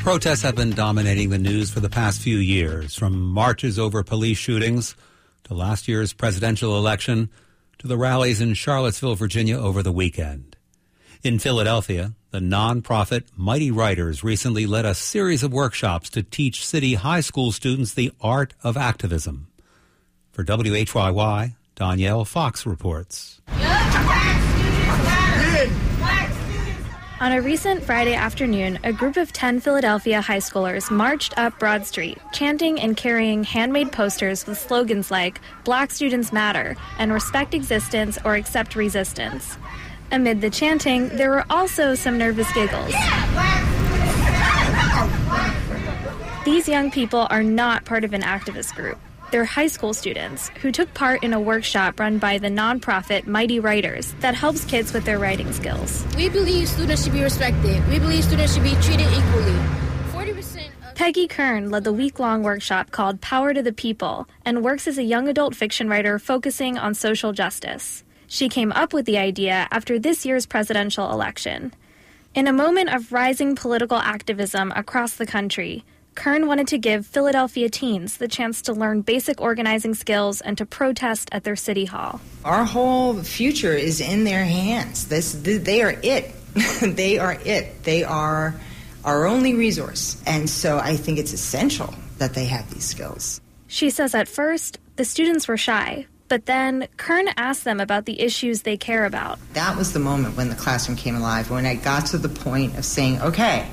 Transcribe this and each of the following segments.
Protests have been dominating the news for the past few years, from marches over police shootings to last year's presidential election to the rallies in Charlottesville, Virginia over the weekend. In Philadelphia, the nonprofit Mighty Writers recently led a series of workshops to teach city high school students the art of activism. For WHYY, Danielle Fox reports. On a recent Friday afternoon, a group of 10 Philadelphia high schoolers marched up Broad Street, chanting and carrying handmade posters with slogans like "Black Students Matter" and "Respect Existence or Accept Resistance." Amid the chanting, there were also some nervous giggles. These young people are not part of an activist group. They're high school students who took part in a workshop run by the nonprofit Mighty Writers that helps kids with their writing skills. We believe students should be respected. We believe students should be treated equally. 40% of Peggy Kern led the week-long workshop called Power to the People and works as a young adult fiction writer focusing on social justice. She came up with the idea after this year's presidential election. In a moment of rising political activism across the country, Kern wanted to give Philadelphia teens the chance to learn basic organizing skills and to protest at their city hall. Our whole future is in their hands. They are it. They are it. They are our only resource. And so I think it's essential that they have these skills. She says at first, the students were shy, but then Kern asked them about the issues they care about. That was the moment when the classroom came alive, when I got to the point of saying, okay,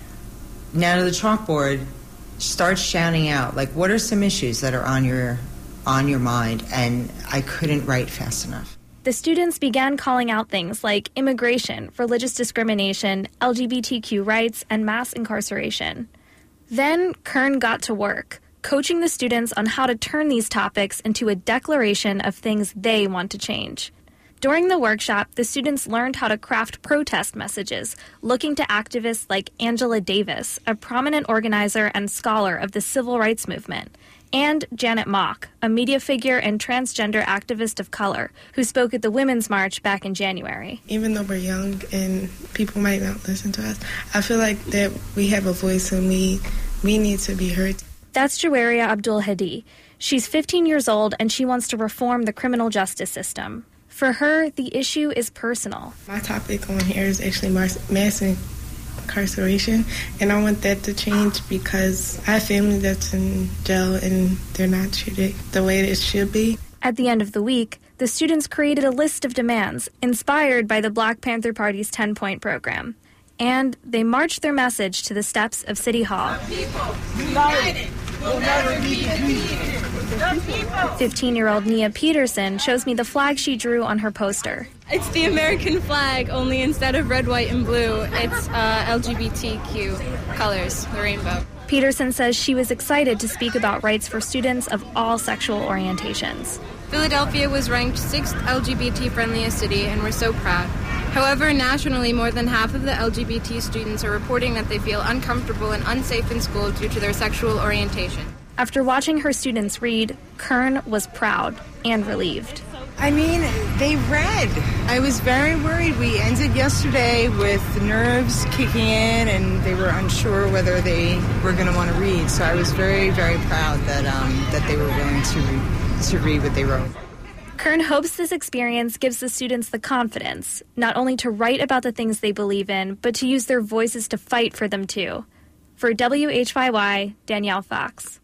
now to the chalkboard, start shouting out, like, what are some issues that are on your mind? And I couldn't write fast enough. The students began calling out things like immigration, religious discrimination, LGBTQ rights, and mass incarceration. Then Kern got to work, coaching the students on how to turn these topics into a declaration of things they want to change. During the workshop, the students learned how to craft protest messages, looking to activists like Angela Davis, a prominent organizer and scholar of the civil rights movement, and Janet Mock, a media figure and transgender activist of color, who spoke at the Women's March back in January. Even though we're young and people might not listen to us, I feel like that we have a voice and we need to be heard. That's Jawaria Abdul-Hadi. She's 15 years old and she wants to reform the criminal justice system. For her, the issue is personal. My topic on here is actually mass incarceration, and I want that to change because I have family that's in jail and they're not treated the way it should be. At the end of the week, the students created a list of demands inspired by the Black Panther Party's 10-point program. And they marched their message to the steps of City Hall. the people united will never be defeated. The people. 15-year-old Nia Peterson shows me the flag she drew on her poster. It's the American flag, only instead of red, white, and blue, it's LGBTQ colors, the rainbow. Peterson says she was excited to speak about rights for students of all sexual orientations. Philadelphia was ranked 6th LGBT-friendliest city, and we're so proud. However, nationally, more than half of the LGBT students are reporting that they feel uncomfortable and unsafe in school due to their sexual orientation. After watching her students read, Kern was proud and relieved. I mean, they read. I was very worried. We ended yesterday with nerves kicking in, and they were unsure whether they were going to want to read. So I was very, very proud that they were willing to read what they wrote. Kern hopes this experience gives the students the confidence, not only to write about the things they believe in, but to use their voices to fight for them too. For WHYY, Danielle Fox.